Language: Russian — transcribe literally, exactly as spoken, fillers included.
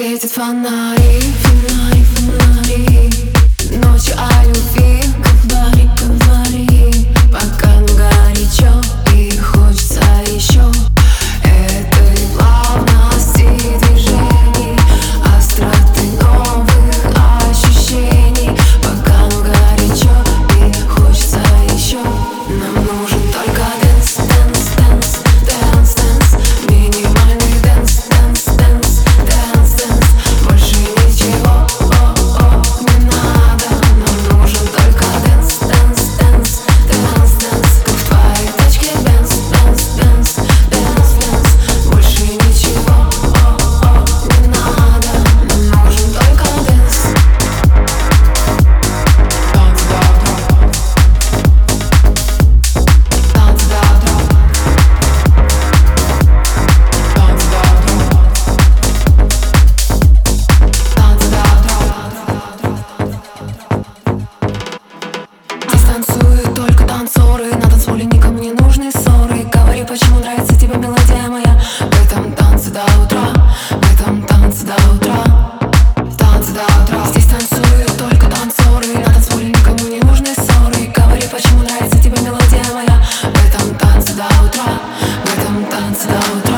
Светят фонари, фонари, фонари. Ночью о любви говори, говори. Пока ну горячо и хочется еще этой плавности движений, остроты новых ощущений. Пока ну горячо и хочется еще. Нам нужен только дэнс, дэнс, дэнс, дэнс, дэнс. Минимальный дэнс, дэнс, дэнс, дэнс, дэнс. Больше ничего, о-о, не надо. Нам нужен только дэнс, дэнс, дэнс, дэнс, дэнс. Как в твоей тачке Бенз, Бенз, Бенз, Бенз, Бенз. Больше ничего, о-о, не надо. Нам нужен только дэнс. Танцы до утра, танцы до утра, танцы до утра, танцы до утра. Здесь танцуют только танцоры, на танцполе никому не нужны ссоры. Говори, почему нравится тебе мелодия моя. В этом танце до утра, в этом танце до утра, танцы до утра. Здесь танцуют только танцоры, на танцполе никому не нужны ссоры. Говори, почему нравится тебе мелодия моя. В этом танце до утра, в этом танце до утра.